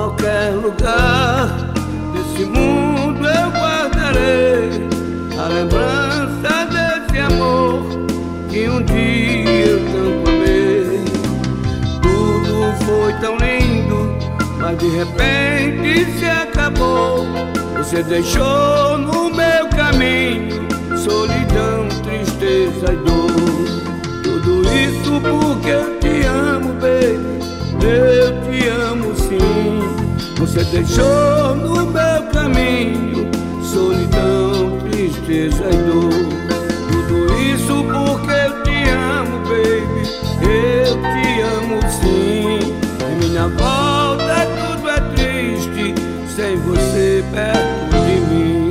qualquer lugar desse mundo eu guardarei a lembrança desse amor que um dia eu tanto amei. Tudo foi tão lindo, mas de repente se acabou. Você deixou no meu caminho solidão, tristeza e dor. Tudo isso porque eu te amo, baby, eu te amo sim. Você deixou no meu caminho solidão, tristeza e dor. Tudo isso porque eu te amo, baby, eu te amo sim. Em minha volta tudo é triste sem você perto de mim.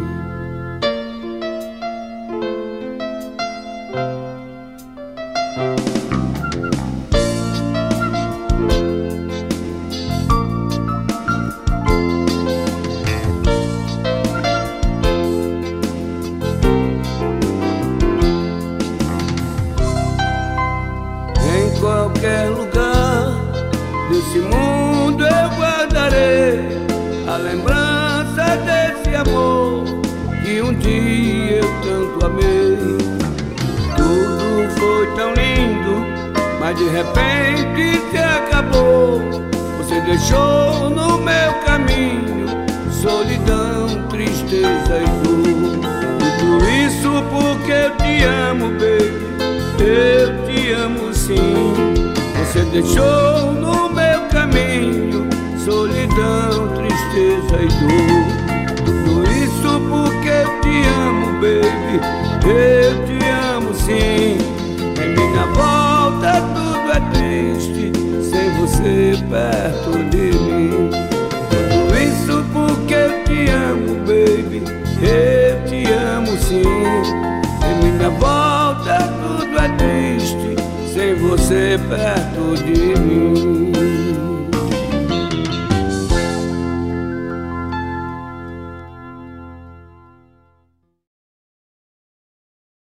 Em qualquer lugar desse mundo eu guardarei a lembrança desse amor que um dia eu tanto amei. Tudo foi tão lindo, mas de repente se acabou. Você deixou no meu caminho solidão, tristeza e dor. Tudo isso porque eu te amo, baby, eu te amo sim. Você deixou no meu caminho solidão, tristeza e dor. Tudo isso porque eu te amo, baby, eu te amo sim. Em minha volta tudo é triste sem você perto de mim. Tudo isso porque eu te amo, baby, eu te amo sim. Em minha volta tudo é triste sem você perto de mim.